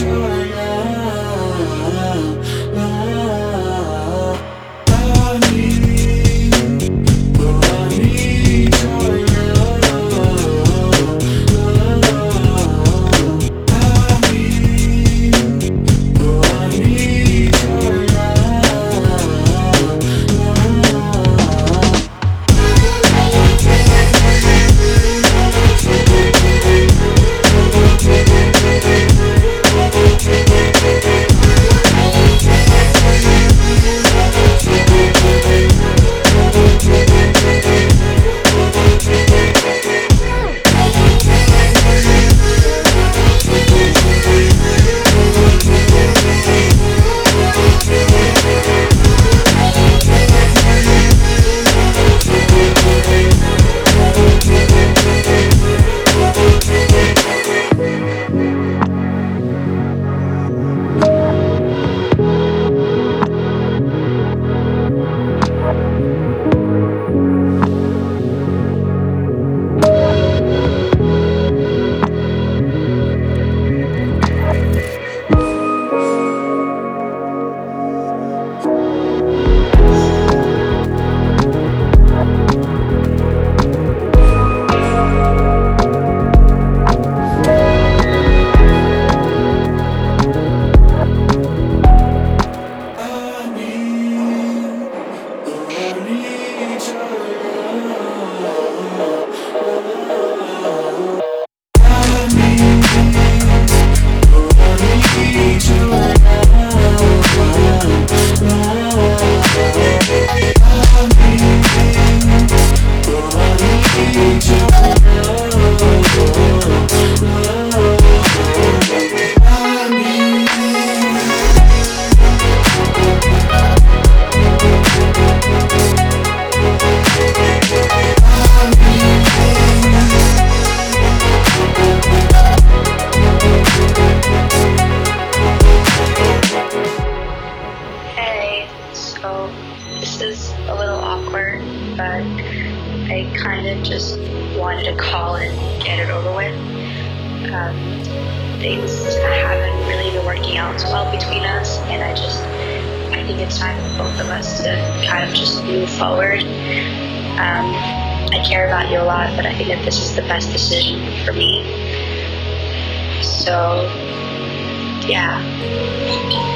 So this is a little awkward, but I kind of just wanted to call and get it over with. Things haven't really been working out so well between us, and I think it's time for both of us to kind of just move forward. I care about you a lot, but I think that this is the best decision for me. So, yeah.